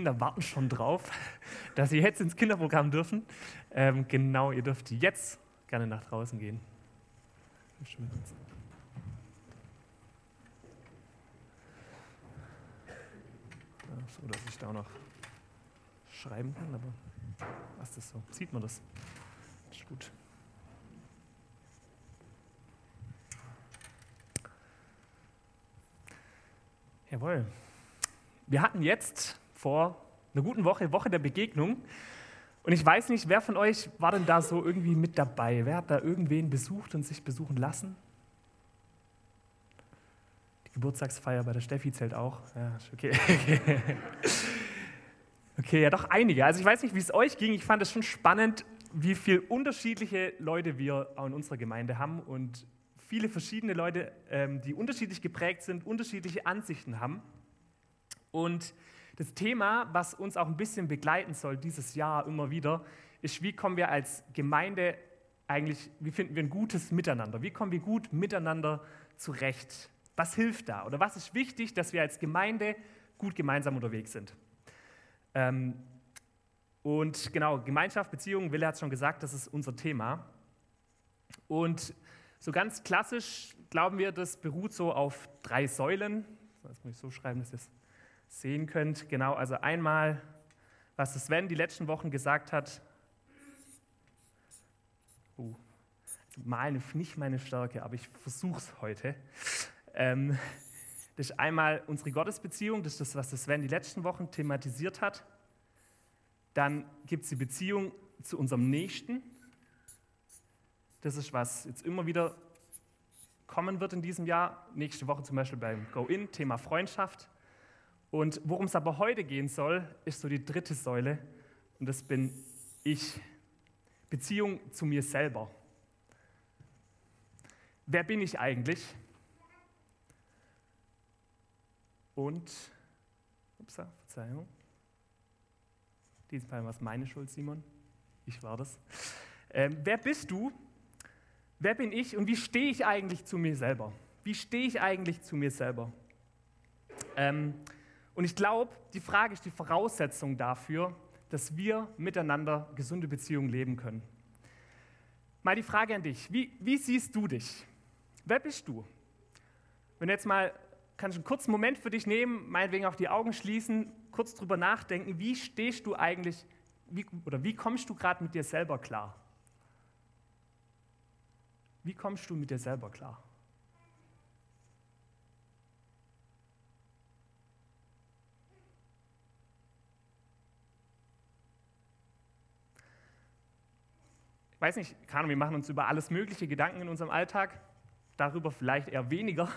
Kinder warten schon drauf, dass sie jetzt ins Kinderprogramm dürfen. Genau, ihr dürft jetzt gerne nach draußen gehen. So, dass ich da auch noch schreiben kann, aber was ist das so? Sieht man das? Ist gut. Jawohl. Wir hatten jetzt vor einer guten Woche der Begegnung. Und ich weiß nicht, wer von euch war denn da so irgendwie mit dabei? Wer hat da irgendwen besucht und sich besuchen lassen? Die Geburtstagsfeier bei der Steffi zählt auch. Ja, okay. Okay, ja doch einige. Also ich weiß nicht, wie es euch ging. Ich fand es schon spannend, wie viele unterschiedliche Leute wir auch in unserer Gemeinde haben und viele verschiedene Leute, die unterschiedlich geprägt sind, unterschiedliche Ansichten haben. Und das Thema, was uns auch ein bisschen begleiten soll dieses Jahr immer wieder, ist, wie kommen wir als Gemeinde eigentlich, wie finden wir ein gutes Miteinander? Wie kommen wir gut miteinander zurecht? Was hilft da? Oder was ist wichtig, dass wir als Gemeinde gut gemeinsam unterwegs sind? Und genau, Gemeinschaft, Beziehungen, Wille hat es schon gesagt, das ist unser Thema. Und so ganz klassisch glauben wir, das beruht so auf 3 Säulen. Das muss ich so schreiben, dass ihr es sehen könnt. Genau, also einmal, was Sven die letzten Wochen gesagt hat. Malen ist nicht meine Stärke, aber ich versuche es heute. Das ist einmal unsere Gottesbeziehung, das ist das, was Sven die letzten Wochen thematisiert hat. Dann gibt es die Beziehung zu unserem Nächsten. Das ist, was jetzt immer wieder kommen wird in diesem Jahr. Nächste Woche zum Beispiel beim Go-In, Thema Freundschaft. Und worum es aber heute gehen soll, ist so die 3. Säule. Und das bin ich. Beziehung zu mir selber. Wer bin ich eigentlich? Und, Verzeihung. Diesmal war es meine Schuld, Simon. Ich war das. Wer bist du? Wer bin ich und wie stehe ich eigentlich zu mir selber? Wie stehe ich eigentlich zu mir selber? Und ich glaube, die Frage ist die Voraussetzung dafür, dass wir miteinander gesunde Beziehungen leben können. Mal die Frage an dich. Wie siehst du dich? Wer bist du? Wenn du jetzt mal, kannst du einen kurzen Moment für dich nehmen, meinetwegen auch die Augen schließen, kurz drüber nachdenken, wie stehst du eigentlich, wie kommst du gerade mit dir selber klar? Wie kommst du mit dir selber klar? Ich weiß nicht, wir machen uns über alles mögliche Gedanken in unserem Alltag, darüber vielleicht eher weniger.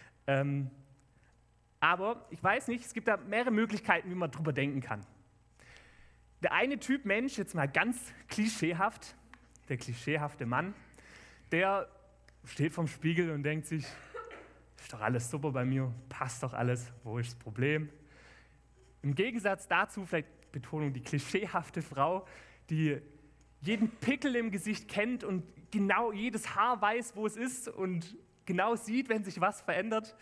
Aber ich weiß nicht, es gibt da mehrere Möglichkeiten, wie man drüber denken kann. Der eine Typ Mensch, jetzt mal ganz klischeehaft, der klischeehafte Mann, der steht vorm Spiegel und denkt sich, ist doch alles super bei mir, passt doch alles, wo ist das Problem? Im Gegensatz dazu, vielleicht Betonung, die klischeehafte Frau, die jeden Pickel im Gesicht kennt und genau jedes Haar weiß, wo es ist und genau sieht, wenn sich was verändert.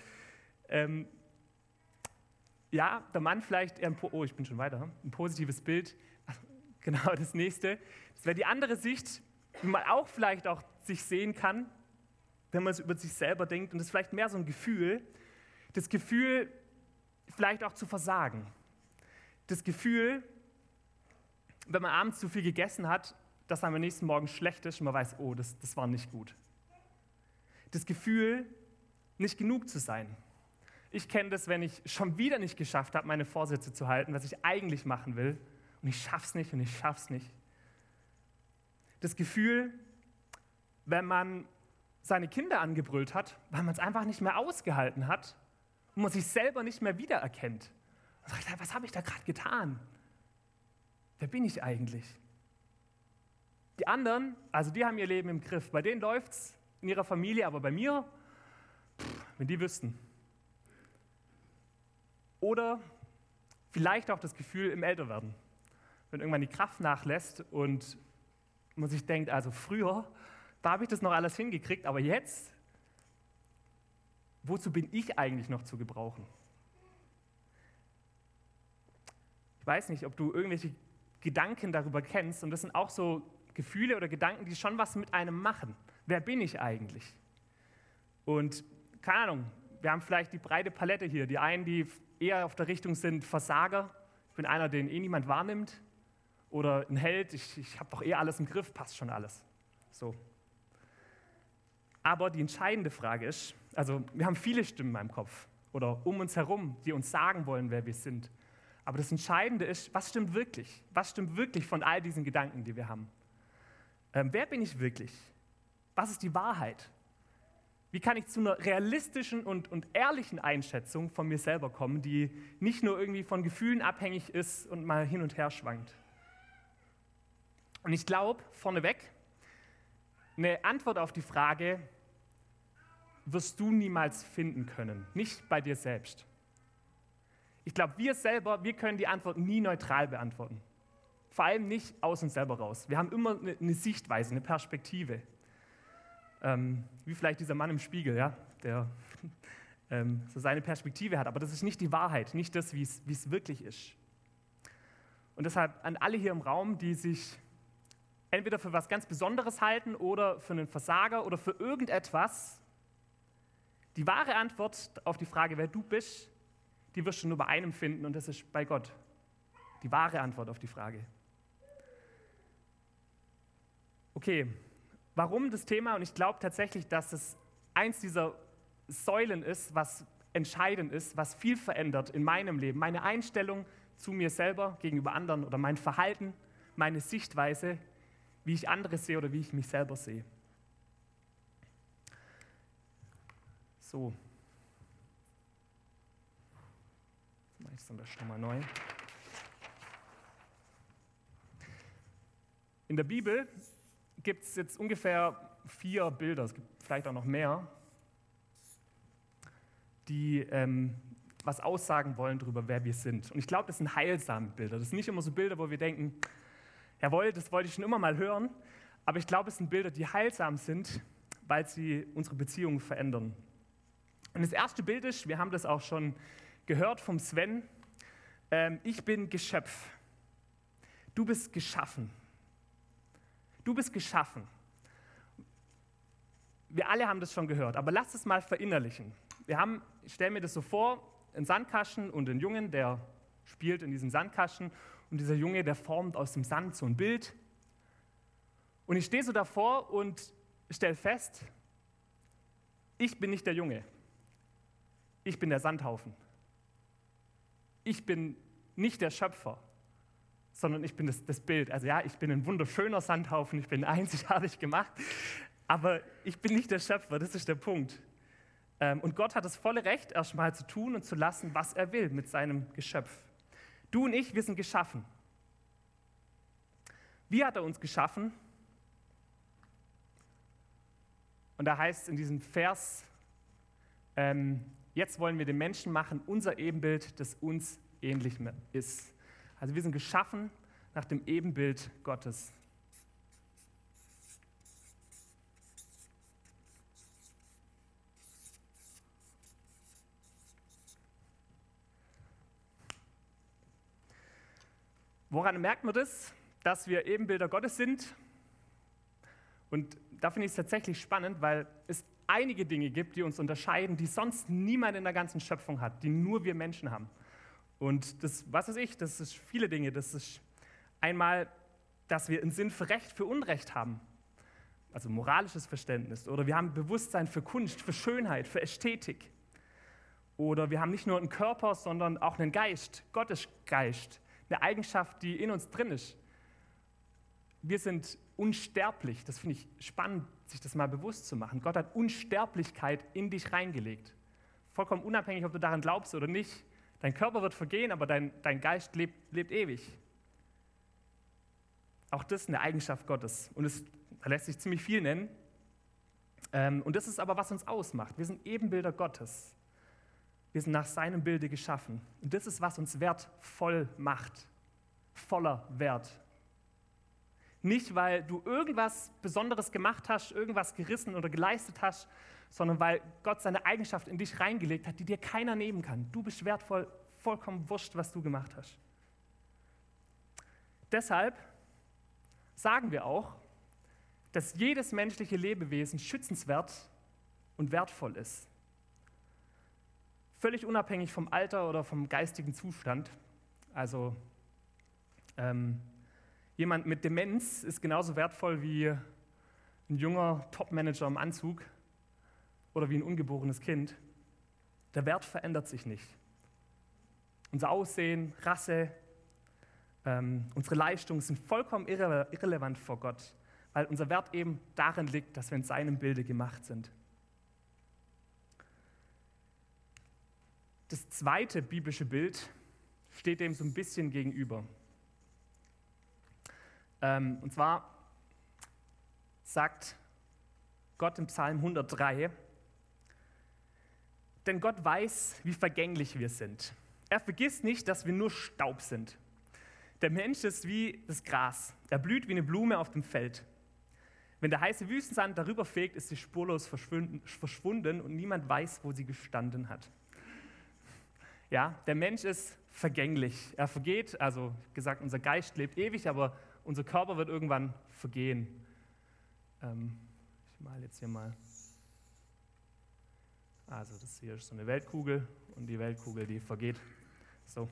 Ja, der Mann vielleicht eher ich bin schon weiter, ein positives Bild. Genau, das nächste. Das wäre die andere Sicht, wie man auch vielleicht auch sich sehen kann, wenn man es über sich selber denkt. Und das ist vielleicht mehr so ein Gefühl. Das Gefühl, vielleicht auch zu versagen. Das Gefühl, wenn man abends zu viel gegessen hat, dass einem am nächsten Morgen schlecht ist und man weiß, oh, das war nicht gut. Das Gefühl, nicht genug zu sein. Ich kenne das, wenn ich schon wieder nicht geschafft habe, meine Vorsätze zu halten, was ich eigentlich machen will, und ich schaff's nicht und ich schaff's nicht. Das Gefühl, wenn man seine Kinder angebrüllt hat, weil man es einfach nicht mehr ausgehalten hat und man sich selber nicht mehr wiedererkennt. Und sagt, was habe ich da gerade getan? Wer bin ich eigentlich? Die anderen, also die haben ihr Leben im Griff. Bei denen läuft's in ihrer Familie, aber bei mir, wenn die wüssten. Oder vielleicht auch das Gefühl im Älterwerden. Wenn irgendwann die Kraft nachlässt und man sich denkt, also früher, da habe ich das noch alles hingekriegt, aber jetzt, wozu bin ich eigentlich noch zu gebrauchen? Ich weiß nicht, ob du irgendwelche Gedanken darüber kennst, und das sind auch so Gefühle oder Gedanken, die schon was mit einem machen. Wer bin ich eigentlich? Und keine Ahnung, wir haben vielleicht die breite Palette hier. Die einen, die eher auf der Richtung sind Versager. Ich bin einer, den niemand wahrnimmt. Oder ein Held, ich habe doch alles im Griff, passt schon alles. So. Aber die entscheidende Frage ist, also wir haben viele Stimmen in meinem Kopf oder um uns herum, die uns sagen wollen, wer wir sind. Aber das Entscheidende ist, was stimmt wirklich? Was stimmt wirklich von all diesen Gedanken, die wir haben? Wer bin ich wirklich? Was ist die Wahrheit? Wie kann ich zu einer realistischen und ehrlichen Einschätzung von mir selber kommen, die nicht nur irgendwie von Gefühlen abhängig ist und mal hin und her schwankt? Und ich glaube, vorneweg, eine Antwort auf die Frage wirst du niemals finden können, nicht bei dir selbst. Ich glaube, wir können die Antwort nie neutral beantworten. Vor allem nicht aus uns selber raus. Wir haben immer eine Sichtweise, eine Perspektive. Wie vielleicht dieser Mann im Spiegel, ja, der so seine Perspektive hat. Aber das ist nicht die Wahrheit, nicht das, wie es wirklich ist. Und deshalb an alle hier im Raum, die sich entweder für was ganz Besonderes halten oder für einen Versager oder für irgendetwas, die wahre Antwort auf die Frage, wer du bist, die wirst du nur bei einem finden, und das ist bei Gott. Die wahre Antwort auf die Frage. Okay, warum das Thema? Und ich glaube tatsächlich, dass es eins dieser Säulen ist, was entscheidend ist, was viel verändert in meinem Leben. Meine Einstellung zu mir selber gegenüber anderen oder mein Verhalten, meine Sichtweise, wie ich andere sehe oder wie ich mich selber sehe. So. Jetzt mache ich es am besten nochmal neu. In der Bibel gibt es jetzt ungefähr 4 Bilder, es gibt vielleicht auch noch mehr, die was aussagen wollen darüber, wer wir sind. Und ich glaube, das sind heilsame Bilder. Das sind nicht immer so Bilder, wo wir denken, jawohl, das wollte ich schon immer mal hören, aber ich glaube, es sind Bilder, die heilsam sind, weil sie unsere Beziehungen verändern. Und das erste Bild ist, wir haben das auch schon gehört vom Sven, ich bin Geschöpf. Du bist geschaffen. Du bist geschaffen. Wir alle haben das schon gehört, aber lass es mal verinnerlichen. Ich stelle mir das so vor, einen Sandkasten und einen Jungen, der spielt in diesem Sandkasten, und dieser Junge, der formt aus dem Sand so ein Bild. Und ich stehe so davor und stelle fest, ich bin nicht der Junge. Ich bin der Sandhaufen. Ich bin nicht der Schöpfer, sondern ich bin das Bild. Also ja, ich bin ein wunderschöner Sandhaufen, ich bin einzigartig gemacht, aber ich bin nicht der Schöpfer, das ist der Punkt. Und Gott hat das volle Recht, erstmal zu tun und zu lassen, was er will mit seinem Geschöpf. Du und ich, wir sind geschaffen. Wie hat er uns geschaffen? Und da heißt es in diesem Vers, jetzt wollen wir den Menschen machen, unser Ebenbild, das uns ähnlich ist. Also wir sind geschaffen nach dem Ebenbild Gottes. Woran merkt man das, dass wir Ebenbilder Gottes sind? Und da finde ich es tatsächlich spannend, weil es einige Dinge gibt, die uns unterscheiden, die sonst niemand in der ganzen Schöpfung hat, die nur wir Menschen haben. Und das, was weiß ich, das ist viele Dinge. Das ist einmal, dass wir einen Sinn für Recht, für Unrecht haben, also moralisches Verständnis. Oder wir haben Bewusstsein für Kunst, für Schönheit, für Ästhetik. Oder wir haben nicht nur einen Körper, sondern auch einen Geist, Gottes Geist, eine Eigenschaft, die in uns drin ist. Wir sind unsterblich. Das finde ich spannend, sich das mal bewusst zu machen. Gott hat Unsterblichkeit in dich reingelegt. Vollkommen unabhängig, ob du daran glaubst oder nicht. Dein Körper wird vergehen, aber dein Geist lebt ewig. Auch das ist eine Eigenschaft Gottes. Und da lässt sich ziemlich viel nennen. Und das ist aber, was uns ausmacht. Wir sind Ebenbilder Gottes. Wir sind nach seinem Bilde geschaffen. Und das ist, was uns wertvoll macht. Voller Wert. Nicht, weil du irgendwas Besonderes gemacht hast, irgendwas gerissen oder geleistet hast, sondern weil Gott seine Eigenschaft in dich reingelegt hat, die dir keiner nehmen kann. Du bist wertvoll, vollkommen wurscht, was du gemacht hast. Deshalb sagen wir auch, dass jedes menschliche Lebewesen schützenswert und wertvoll ist. Völlig unabhängig vom Alter oder vom geistigen Zustand. Also jemand mit Demenz ist genauso wertvoll wie ein junger Topmanager im Anzug oder wie ein ungeborenes Kind. Der Wert verändert sich nicht. Unser Aussehen, Rasse, unsere Leistungen sind vollkommen irrelevant vor Gott, weil unser Wert eben darin liegt, dass wir in seinem Bilde gemacht sind. Das zweite biblische Bild steht dem so ein bisschen gegenüber. Und zwar sagt Gott im Psalm 103, denn Gott weiß, wie vergänglich wir sind. Er vergisst nicht, dass wir nur Staub sind. Der Mensch ist wie das Gras. Er blüht wie eine Blume auf dem Feld. Wenn der heiße Wüstensand darüber fegt, ist sie spurlos verschwunden und niemand weiß, wo sie gestanden hat. Ja, der Mensch ist vergänglich. Er vergeht, also gesagt, unser Geist lebt ewig, aber unser Körper wird irgendwann vergehen. Ich male jetzt hier mal. Also das hier ist so eine Weltkugel und die Weltkugel, die vergeht. So.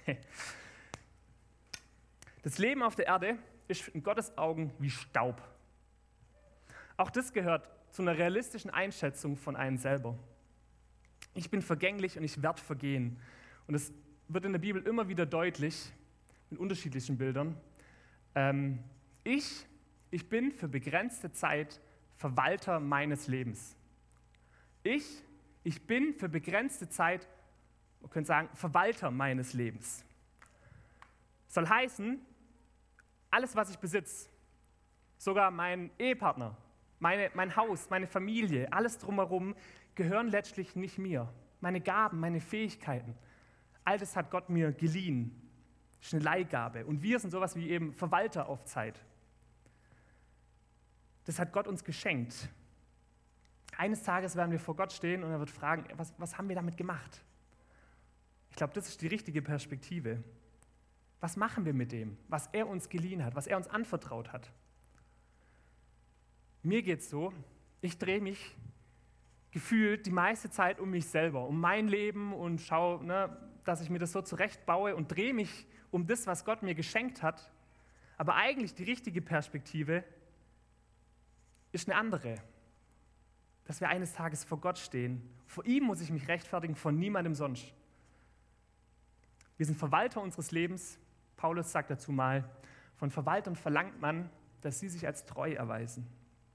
Das Leben auf der Erde ist in Gottes Augen wie Staub. Auch das gehört zu einer realistischen Einschätzung von einem selber. Ich bin vergänglich und ich werde vergehen. Und es wird in der Bibel immer wieder deutlich, in unterschiedlichen Bildern. Ich bin für begrenzte Zeit Verwalter meines Lebens. Ich bin für begrenzte Zeit, man könnte sagen, Verwalter meines Lebens. Soll heißen, alles, was ich besitze, sogar mein Ehepartner, mein Haus, meine Familie, alles drumherum, gehören letztlich nicht mir. Meine Gaben, meine Fähigkeiten, all das hat Gott mir geliehen. Das ist eine Leihgabe. Und wir sind sowas wie eben Verwalter auf Zeit. Das hat Gott uns geschenkt. Eines Tages werden wir vor Gott stehen und er wird fragen, was haben wir damit gemacht? Ich glaube, das ist die richtige Perspektive. Was machen wir mit dem, was er uns geliehen hat, was er uns anvertraut hat? Mir geht es so, ich drehe mich gefühlt die meiste Zeit um mich selber, um mein Leben und schaue, dass ich mir das so zurechtbaue und drehe mich um das, was Gott mir geschenkt hat. Aber eigentlich die richtige Perspektive ist eine andere. Dass wir eines Tages vor Gott stehen. Vor ihm muss ich mich rechtfertigen, vor niemandem sonst. Wir sind Verwalter unseres Lebens. Paulus sagt dazu mal, von Verwaltern verlangt man, dass sie sich als treu erweisen.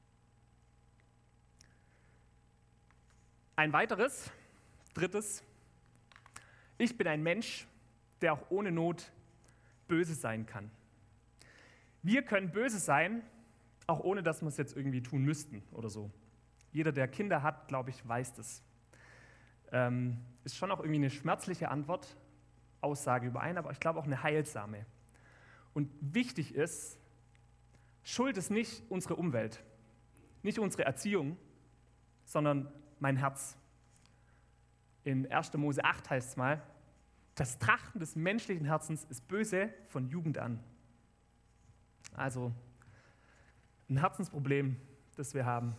Ein weiteres, drittes, ich bin ein Mensch, der auch ohne Not böse sein kann. Wir können böse sein, auch ohne dass wir es jetzt irgendwie tun müssten oder so. Jeder, der Kinder hat, glaube ich, weiß das. Ist schon auch irgendwie eine schmerzliche Aussage überein, aber ich glaube auch eine heilsame. Und wichtig ist, Schuld ist nicht unsere Umwelt, nicht unsere Erziehung, sondern mein Herz. In 1. Mose 8 heißt es mal, das Trachten des menschlichen Herzens ist böse von Jugend an. Also ein Herzensproblem, das wir haben.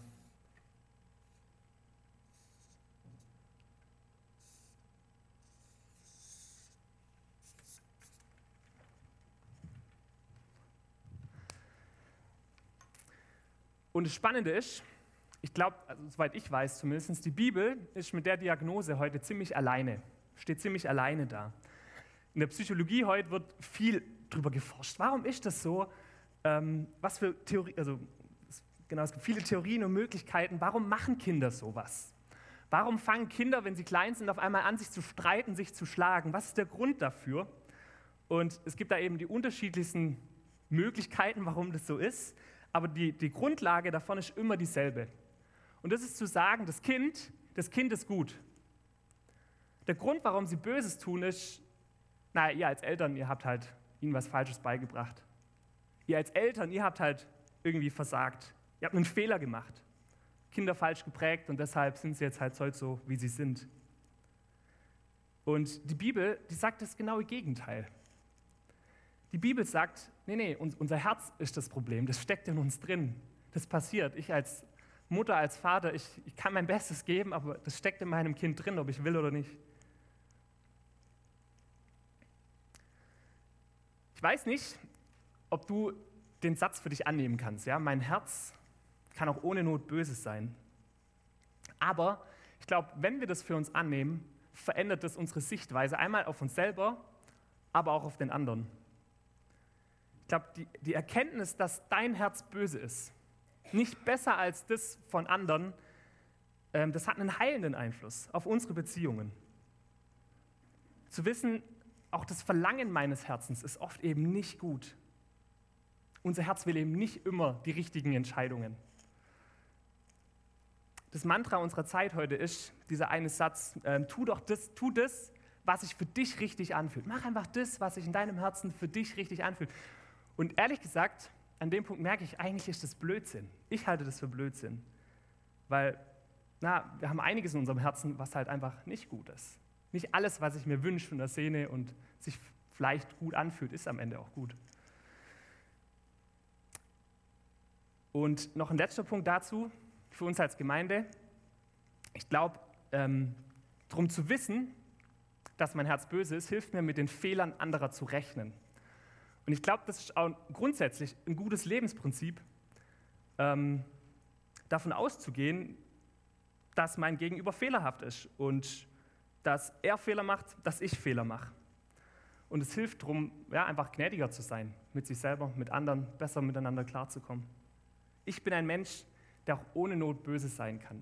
Und das Spannende ist, ich glaube, also soweit ich weiß zumindest, die Bibel ist mit der Diagnose heute ziemlich alleine, steht ziemlich alleine da. In der Psychologie heute wird viel drüber geforscht. Warum ist das so? Was für Theorie, es gibt viele Theorien und Möglichkeiten. Warum machen Kinder sowas? Warum fangen Kinder, wenn sie klein sind, auf einmal an, sich zu streiten, sich zu schlagen? Was ist der Grund dafür? Und es gibt da eben die unterschiedlichsten Möglichkeiten, warum das so ist. Aber die Grundlage davon ist immer dieselbe. Und das ist zu sagen, das Kind ist gut. Der Grund, warum sie Böses tun, ist, ihr als Eltern, ihr habt halt ihnen was Falsches beigebracht. Ihr als Eltern, ihr habt halt irgendwie versagt. Ihr habt einen Fehler gemacht. Kinder falsch geprägt und deshalb sind sie jetzt halt heute so, wie sie sind. Und die Bibel, die sagt das genaue Gegenteil. Die Bibel sagt, nee, unser Herz ist das Problem, das steckt in uns drin. Das passiert. Ich als Mutter, als Vater, ich kann mein Bestes geben, aber das steckt in meinem Kind drin, ob ich will oder nicht. Ich weiß nicht, ob du den Satz für dich annehmen kannst. Ja? Mein Herz kann auch ohne Not Böses sein. Aber ich glaube, wenn wir das für uns annehmen, verändert das unsere Sichtweise einmal auf uns selber, aber auch auf den anderen. Ich glaube, die Erkenntnis, dass dein Herz böse ist, nicht besser als das von anderen, das hat einen heilenden Einfluss auf unsere Beziehungen. Zu wissen, auch das Verlangen meines Herzens ist oft eben nicht gut. Unser Herz will eben nicht immer die richtigen Entscheidungen. Das Mantra unserer Zeit heute ist dieser eine Satz, tu das, was sich für dich richtig anfühlt. Mach einfach das, was sich in deinem Herzen für dich richtig anfühlt. Und ehrlich gesagt, an dem Punkt merke ich, eigentlich ist das Blödsinn. Ich halte das für Blödsinn. Weil, wir haben einiges in unserem Herzen, was halt einfach nicht gut ist. Nicht alles, was ich mir wünsche und ersehne und sich vielleicht gut anfühlt, ist am Ende auch gut. Und noch ein letzter Punkt dazu, für uns als Gemeinde. Ich glaube, darum zu wissen, dass mein Herz böse ist, hilft mir, mit den Fehlern anderer zu rechnen. Und ich glaube, das ist auch grundsätzlich ein gutes Lebensprinzip, davon auszugehen, dass mein Gegenüber fehlerhaft ist und dass er Fehler macht, dass ich Fehler mache. Und es hilft darum, einfach gnädiger zu sein, mit sich selber, mit anderen, besser miteinander klarzukommen. Ich bin ein Mensch, der auch ohne Not böse sein kann.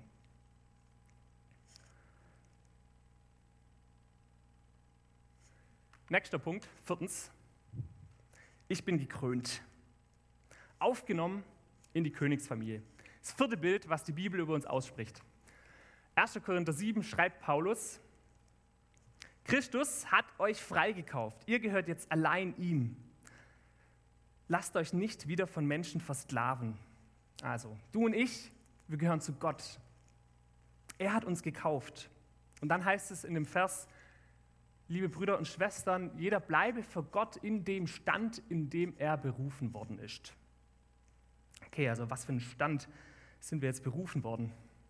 Nächster Punkt, 4. Ich bin gekrönt. Aufgenommen in die Königsfamilie. Das 4. Bild, was die Bibel über uns ausspricht. 1. Korinther 7 schreibt Paulus, Christus hat euch freigekauft. Ihr gehört jetzt allein ihm. Lasst euch nicht wieder von Menschen versklaven. Also, du und ich, wir gehören zu Gott. Er hat uns gekauft. Und dann heißt es in dem Vers, liebe Brüder und Schwestern, jeder bleibe für Gott in dem Stand, in dem er berufen worden ist. Okay, also was für einen Stand sind wir jetzt berufen worden?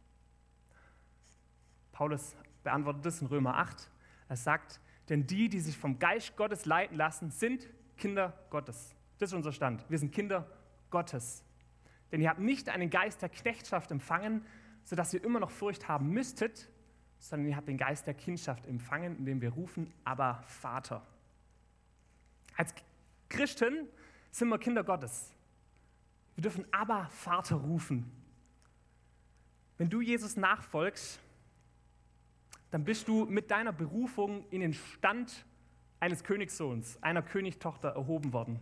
Paulus beantwortet das in Römer 8. Er sagt, denn die sich vom Geist Gottes leiten lassen, sind Kinder Gottes. Das ist unser Stand. Wir sind Kinder Gottes. Denn ihr habt nicht einen Geist der Knechtschaft empfangen, sodass ihr immer noch Furcht haben müsstet, sondern ihr habt den Geist der Kindschaft empfangen, indem wir rufen, aber Vater. Als Christen sind wir Kinder Gottes. Wir dürfen aber Vater rufen. Wenn du Jesus nachfolgst, dann bist du mit deiner Berufung in den Stand eines Königssohns, einer Königstochter erhoben worden.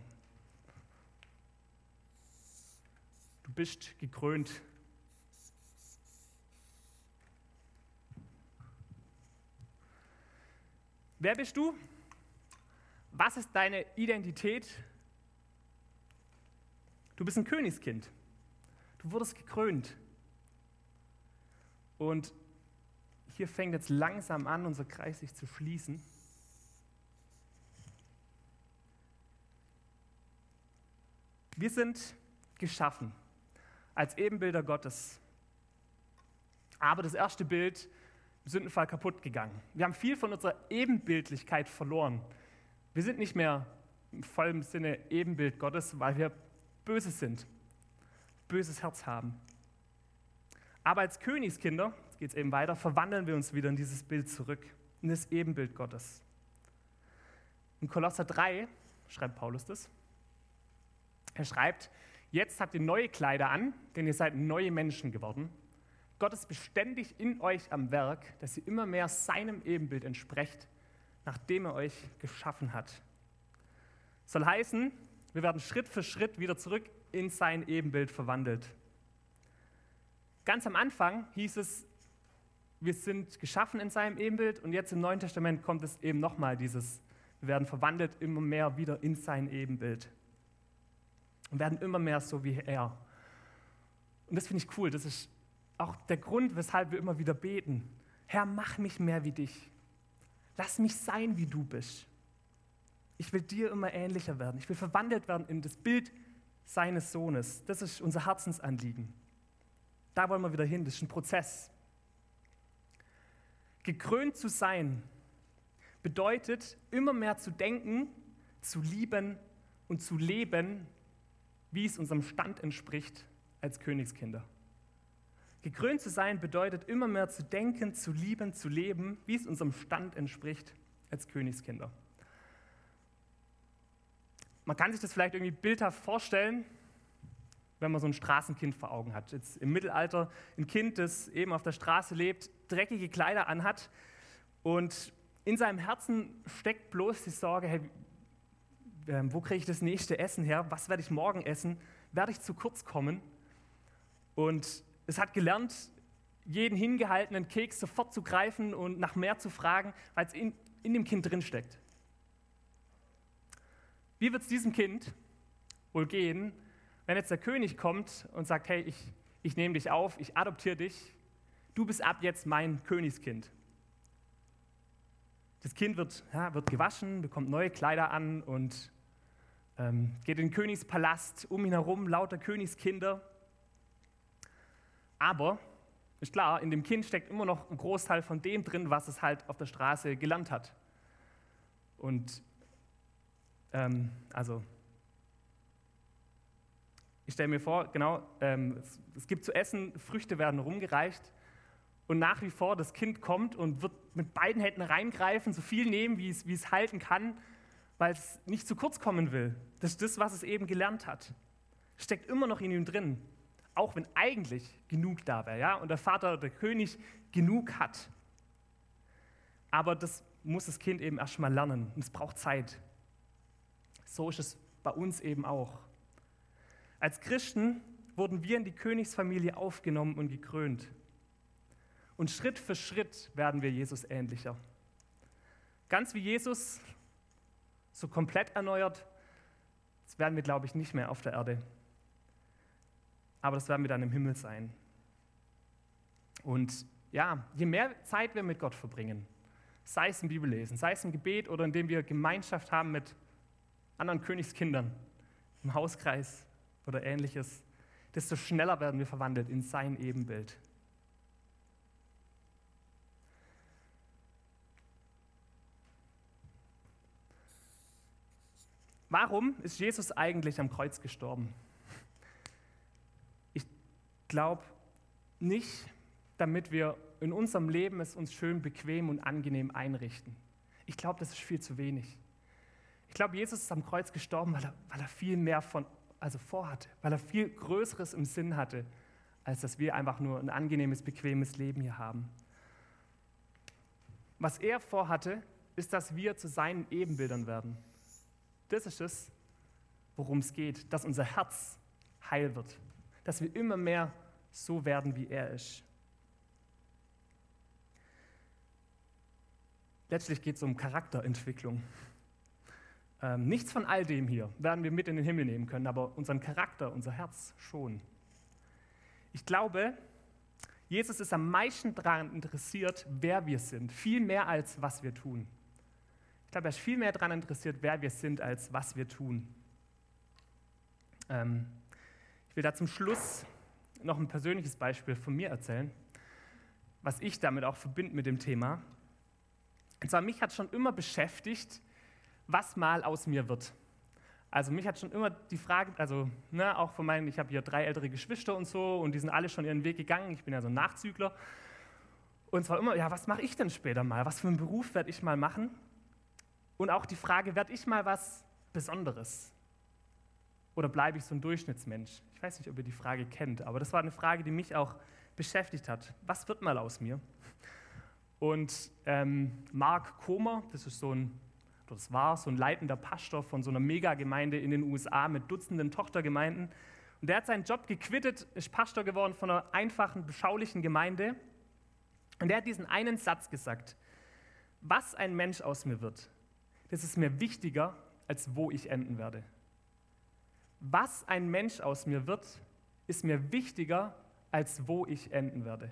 Du bist gekrönt. Wer bist du? Was ist deine Identität? Du bist ein Königskind. Du wurdest gekrönt. Und hier fängt jetzt langsam an, unser Kreis sich zu schließen. Wir sind geschaffen als Ebenbilder Gottes. Aber das erste Bild im Sündenfall kaputt gegangen. Wir haben viel von unserer Ebenbildlichkeit verloren. Wir sind nicht mehr im vollen Sinne Ebenbild Gottes, weil wir böse sind, böses Herz haben. Aber als Königskinder, jetzt geht es eben weiter, verwandeln wir uns wieder in dieses Bild zurück, in das Ebenbild Gottes. In Kolosser 3 schreibt Paulus das. Er schreibt, jetzt habt ihr neue Kleider an, denn ihr seid neue Menschen geworden. Gott ist beständig in euch am Werk, dass ihr immer mehr seinem Ebenbild entsprecht, nachdem er euch geschaffen hat. Soll heißen, wir werden Schritt für Schritt wieder zurück in sein Ebenbild verwandelt. Ganz am Anfang hieß es, wir sind geschaffen in seinem Ebenbild und jetzt im Neuen Testament kommt es eben nochmal dieses, wir werden verwandelt immer mehr wieder in sein Ebenbild und werden immer mehr so wie er. Und das finde ich cool, das ist auch der Grund, weshalb wir immer wieder beten. Herr, mach mich mehr wie dich. Lass mich sein, wie du bist. Ich will dir immer ähnlicher werden. Ich will verwandelt werden in das Bild seines Sohnes. Das ist unser Herzensanliegen. Da wollen wir wieder hin. Das ist ein Prozess. Gekrönt zu sein bedeutet, immer mehr zu denken, zu lieben und zu leben, wie es unserem Stand entspricht als Königskinder. Gekrönt zu sein bedeutet, immer mehr zu denken, zu lieben, zu leben, wie es unserem Stand entspricht als Königskinder. Man kann sich das vielleicht irgendwie bildhaft vorstellen, wenn man so ein Straßenkind vor Augen hat. Jetzt im Mittelalter ein Kind, das eben auf der Straße lebt, dreckige Kleider anhat und in seinem Herzen steckt bloß die Sorge, hey, wo kriege ich das nächste Essen her? Was werde ich morgen essen? Werde ich zu kurz kommen? Und es hat gelernt, jeden hingehaltenen Keks sofort zu greifen und nach mehr zu fragen, weil es in dem Kind drinsteckt. Wie wird es diesem Kind wohl gehen, wenn jetzt der König kommt und sagt, hey, ich nehme dich auf, ich adoptiere dich, du bist ab jetzt mein Königskind. Das Kind wird gewaschen, bekommt neue Kleider an und geht in den Königspalast, um ihn herum lauter Königskinder. Aber, ist klar, in dem Kind steckt immer noch ein Großteil von dem drin, was es halt auf der Straße gelernt hat. Und ich stelle mir vor, es gibt zu essen, Früchte werden rumgereicht und nach wie vor das Kind kommt und wird mit beiden Händen reingreifen, so viel nehmen, wie es halten kann, weil es nicht zu kurz kommen will. Das ist das, was es eben gelernt hat. Steckt immer noch in ihm drin, auch wenn eigentlich genug da wäre, ja? Und der Vater, der König, genug hat. Aber das muss das Kind eben erst mal lernen und es braucht Zeit. So ist es bei uns eben auch. Als Christen wurden wir in die Königsfamilie aufgenommen und gekrönt. Und Schritt für Schritt werden wir Jesus ähnlicher. Ganz wie Jesus, so komplett erneuert, das werden wir, glaube ich, nicht mehr auf der Erde. Aber das werden wir dann im Himmel sein. Und ja, je mehr Zeit wir mit Gott verbringen, sei es im Bibellesen, sei es im Gebet oder indem wir Gemeinschaft haben mit anderen Königskindern im Hauskreis oder Ähnliches, desto schneller werden wir verwandelt in sein Ebenbild. Warum ist Jesus eigentlich am Kreuz gestorben? Ich glaube nicht, damit wir in unserem Leben es uns schön bequem und angenehm einrichten. Ich glaube, das ist viel zu wenig. Ich glaube, Jesus ist am Kreuz gestorben, weil er viel mehr vorhatte, weil er viel Größeres im Sinn hatte, als dass wir einfach nur ein angenehmes, bequemes Leben hier haben. Was er vorhatte, ist, dass wir zu seinen Ebenbildern werden. Das ist es, worum es geht, dass unser Herz heil wird, dass wir immer mehr so werden, wie er ist. Letztlich geht es um Charakterentwicklung. Nichts von all dem hier werden wir mit in den Himmel nehmen können, aber unseren Charakter, unser Herz schon. Ich glaube, Jesus ist am meisten daran interessiert, wer wir sind, viel mehr als was wir tun. Ich glaube, er ist viel mehr daran interessiert, wer wir sind, als was wir tun. Ich will da zum Schluss noch ein persönliches Beispiel von mir erzählen, was ich damit auch verbinde mit dem Thema. Und zwar, mich hat schon immer beschäftigt, was mal aus mir wird. Also mich hat schon immer die Frage, auch von meinen, ich habe hier 3 ältere Geschwister und so und die sind alle schon ihren Weg gegangen, ich bin ja so ein Nachzügler. Und zwar immer, ja, was mache ich denn später mal? Was für einen Beruf werde ich mal machen? Und auch die Frage, werde ich mal was Besonderes? Oder bleibe ich so ein Durchschnittsmensch? Ich weiß nicht, ob ihr die Frage kennt, aber das war eine Frage, die mich auch beschäftigt hat. Was wird mal aus mir? Und Mark Comer, das war so ein leitender Pastor von so einer Megagemeinde in den USA mit Dutzenden Tochtergemeinden. Und der hat seinen Job gequittet, ist Pastor geworden von einer einfachen, beschaulichen Gemeinde. Und der hat diesen einen Satz gesagt: Was ein Mensch aus mir wird, das ist mir wichtiger, als wo ich enden werde. Was ein Mensch aus mir wird, ist mir wichtiger, als wo ich enden werde.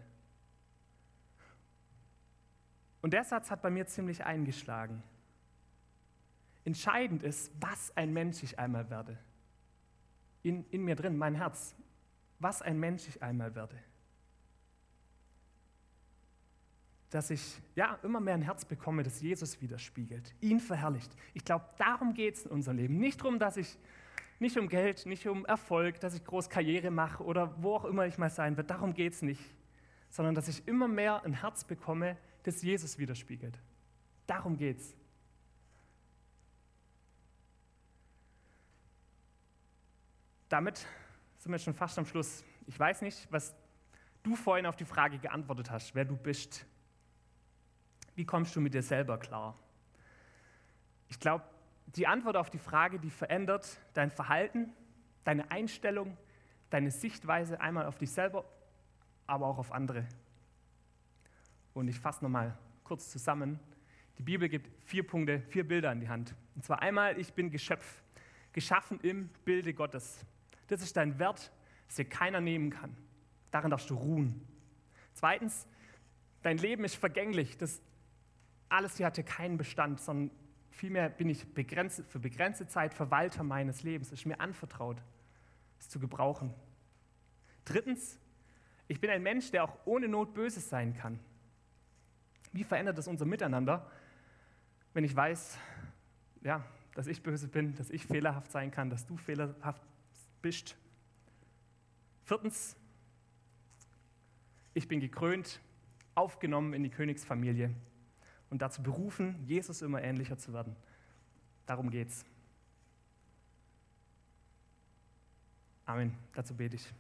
Und der Satz hat bei mir ziemlich eingeschlagen. Entscheidend ist, was ein Mensch ich einmal werde. In mir drin, mein Herz, was ein Mensch ich einmal werde. Dass ich immer mehr ein Herz bekomme, das Jesus widerspiegelt, ihn verherrlicht. Ich glaube, darum geht es in unserem Leben. Nicht darum, nicht um Geld, nicht um Erfolg, dass ich groß Karriere mache oder wo auch immer ich mal sein werde. Darum geht es nicht. Sondern, dass ich immer mehr ein Herz bekomme, das Jesus widerspiegelt. Darum geht's. Damit sind wir schon fast am Schluss. Ich weiß nicht, was du vorhin auf die Frage geantwortet hast, wer du bist. Wie kommst du mit dir selber klar? Ich glaube, die Antwort auf die Frage, die verändert dein Verhalten, deine Einstellung, deine Sichtweise einmal auf dich selber, aber auch auf andere. Und ich fasse nochmal kurz zusammen. Die Bibel gibt 4 Punkte, 4 Bilder an die Hand. Und zwar einmal, ich bin Geschöpf, geschaffen im Bilde Gottes. Das ist dein Wert, das dir keiner nehmen kann. Darin darfst du ruhen. Zweitens, dein Leben ist vergänglich. Das alles hier hat hier keinen Bestand, sondern vielmehr bin ich für begrenzte Zeit Verwalter meines Lebens. Es ist mir anvertraut, es zu gebrauchen. Drittens, ich bin ein Mensch, der auch ohne Not Böses sein kann. Wie verändert das unser Miteinander, wenn ich weiß, dass ich böse bin, dass ich fehlerhaft sein kann, dass du fehlerhaft bist? Viertens, ich bin gekrönt, aufgenommen in die Königsfamilie und dazu berufen, Jesus immer ähnlicher zu werden. Darum geht's. Amen. Dazu bete ich.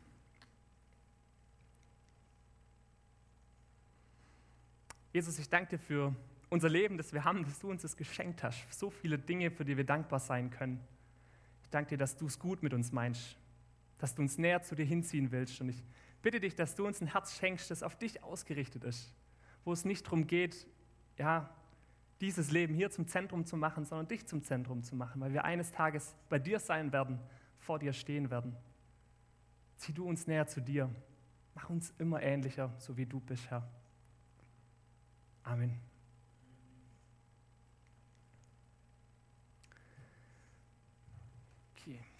Jesus, ich danke dir für unser Leben, das wir haben, dass du uns das geschenkt hast. So viele Dinge, für die wir dankbar sein können. Ich danke dir, dass du es gut mit uns meinst, dass du uns näher zu dir hinziehen willst. Und ich bitte dich, dass du uns ein Herz schenkst, das auf dich ausgerichtet ist, wo es nicht darum geht, dieses Leben hier zum Zentrum zu machen, sondern dich zum Zentrum zu machen, weil wir eines Tages bei dir sein werden, vor dir stehen werden. Zieh du uns näher zu dir. Mach uns immer ähnlicher, so wie du bist, Herr. Amen. Okay.